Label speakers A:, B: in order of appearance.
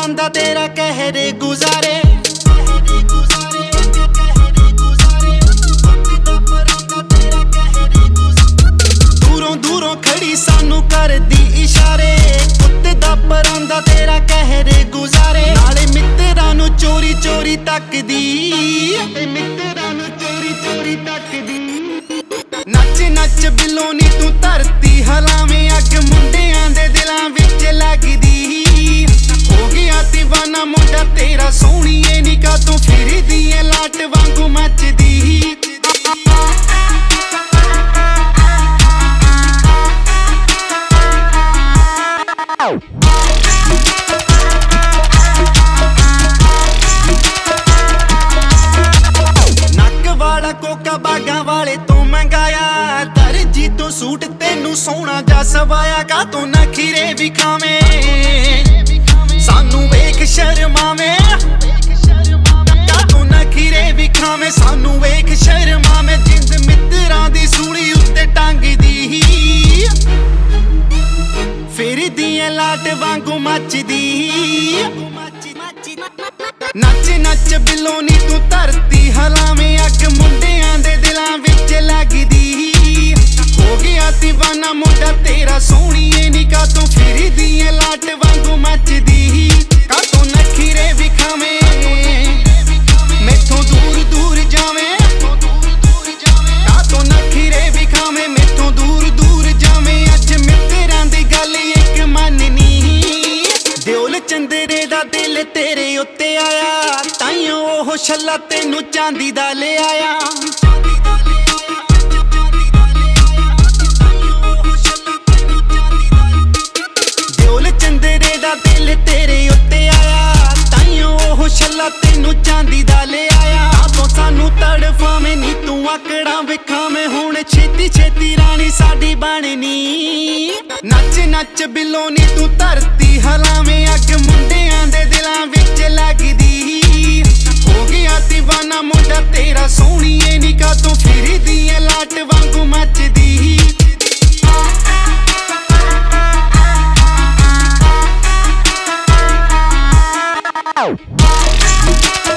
A: ਪਰਾਂਦਾ ਤੇਰਾ ਕਹਿਰੇ ਗੁਜ਼ਾਰੇ। ਦੂਰੋਂ ਦੂਰੋਂ ਖੜੀ ਸਾਨੂੰ ਕਰਦੀ ਇਸ਼ਾਰੇ, ਕੁੱਤੇ ਦਾ ਪਰਾਂਦਾ ਤੇਰਾ ਕਹਿਰੇ ਗੁਜ਼ਾਰੇ। ਨਾਲੇ ਮਿੱਤਰਾਂ ਨੂੰ ਚੋਰੀ ਚੋਰੀ ਤੱਕਦੀ, ਮਿੱਤਰਾਂ ਨੂੰ ਚੋਰੀ ਚੋਰੀ ਤੱਕਦੀ। ਨੱਚ ਨੱਚ ਬਿੱਲੋ ਨੀ ਤੂੰ ਧਰਤੀ ਹਲਾਵੇਂ, ਅੱਗ ਮੁੰਡਿਆਂ ਦੇ ਦਿਲਾਂ ਵਿੱਚ ਲੱਗਦੀ। ਹੋ ਗਿਆ ਦੀਵਾਨਾ ਮੁੰਡਾ ਤੇਰਾ ਸੋਹਣੀਏ ਨੀ ਕਾਤੋਂ ਫਿਰਦੀ ਏ ਲਾਟ ਵਾਂਗੂ ਮੱਚਦੀ। ਨੱਕ ਵਾਲਾ ਕੋਕਾ ਬਾਗਾਂ ਵਾਲੇ ਤੋਂ ਮੰਗਾਇਆ, ਦਰਜੀ ਤੋਂ ਸੂਟ ਤੈਨੂੰ ਸੋਹਣਾ ਜਾ ਸਵਾਇਆ। ਕਾਤੋਂ ਨਖੀਰੇ ਵਿਖਾਵੇਂ ਸਾਨੂੰ ਵੇਖ ਸ਼ਰਮਾਵੇਂ, ਕਾਤੋਂ ਨਖੀਰੇ ਵਿਖਾਵੇਂ ਸਾਨੂੰ ਵੇਖ ਸ਼ਰਮਾਵੇਂ। ਜਿੰਦ ਮਿੱਤਰਾਂ ਦੀ ਸੂਲੀ ਉੱਤੇ ਟੰਗਦੀ, ਫਿਰਦੀ ਏ ਲਾਟ ਵਾਂਗੂ ਮੱਚਦੀ। ਨੱਚ ਨੱਚ ਬਿੱਲੋ ਨੀ ਤੂੰ ਧਰਤੀ ਹਲਾਵੇਂ, ਅੱਗ ਮੁੰਡਿਆਂ ਦੇ ਦਿਲਾਂ ਵਿੱਚ ਲੱਗਦੀ। ਹੋ ਗਿਆ ਦੀਵਾਨਾ ਮੁੰਡਾ ਤੇਰਾ ਸੋਹਣੀਏ ਨੀ ਕਾਤੋਂ ਫਿਰਦੀ ਏ ਲਾਟ ਵਾਂਗੂ ਮੱਚਦੀ। ਕਾਤੋਂ ਨਖੀਰੇ ਵਿਖਾਵੇਂ ਮੈਥੋਂ ਦੂਰ ਦੂਰ ਜਾਵੇਂ, ਕਾਤੋਂ ਨਖੀਰੇ ਵਿਖਾਵੇਂ ਮੈਥੋਂ ਦੂਰ ਦੂਰ ਜਾਵੇਂ। ਅੱਜ ਮਿੱਤਰਾਂ ਦੀ ਗੱਲ ਇੱਕ ਮੰਨਨੀ, ਦਿਓਲ ਚੰਦਰੇ ਦਾ ਦਿਲ ਤੇਰੇ ਉੱਤੇ ਆਇਆ, ਤਾਈਓ ਉਹ ਛੱਲਾ ਤੈਨੂੰ ਚਾਂਦੀ ਦਾ ਲੈ ਆਇਆ। ਦਿਓਲ ਚੰਦਰੇ ਦਾ ਦਿਲ ਤੇਰੇ ਉੱਤੇ ਆਇਆ, ਤਾਈਓ ਉਹ ਛੱਲਾ ਤੈਨੂੰ ਚਾਂਦੀ ਦਾ ਲੈ ਆਇਆ। ਆਪੋ ਸਾਨੂੰ ਤੜਫਾਵੇਂ ਨੀ ਤੂੰ ਆਕੜਾਂ ਵਿਖਾਵੇਂ, ਹੁਣ ਛੇਤੀ ਛੇਤੀ ਰਾਣੀ ਸਾਡੀ ਬਣਨੀ। ਨੱਚ ਨੱਚ ਬਿੱਲੋ ਨੀ ਤੂੰ ਧਰਤੀ ਹਲਾਵੇਂ, ਅੱਗ ਮੁੰਡਿਆਂ ਦੇ ਦਿਲਾਂ ਵਿੱਚ ਲੱਗਦੀ। ਹੋ ਗਿਆ ਦੀਵਾਨਾ ਮੁੰਡਾ ਤੇਰਾ ਸੋਹਣੀਏ ਨੀ ਕਾਤੋਂ ਫਿਰਦੀ ਏ ਲਾਟ ਵਾਂਗੂ ਮੱਚਦੀ। Oh